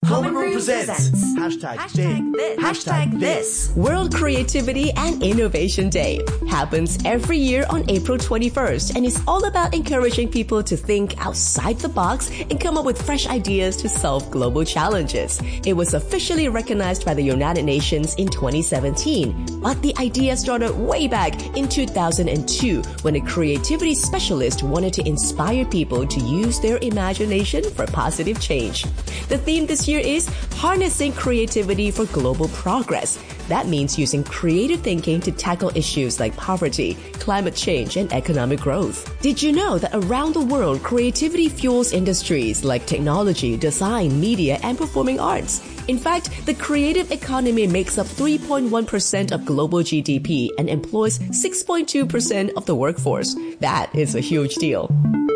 Common Room presents Hashtag this. World Creativity and Innovation Day happens every year on April 21st and is all about encouraging people to think outside the box and come up with fresh ideas to solve global challenges. It was officially recognized by the United Nations in 2017, but the idea started way back in 2002 when a creativity specialist wanted to inspire people to use their imagination for positive change. The theme this year is Harnessing Creativity for Global Progress. That means using creative thinking to tackle issues like poverty, climate change, and economic growth. Did you know that around the world, creativity fuels industries like technology, design, media, and performing arts? In fact, the creative economy makes up 3.1% of global GDP and employs 6.2% of the workforce. That is a huge deal.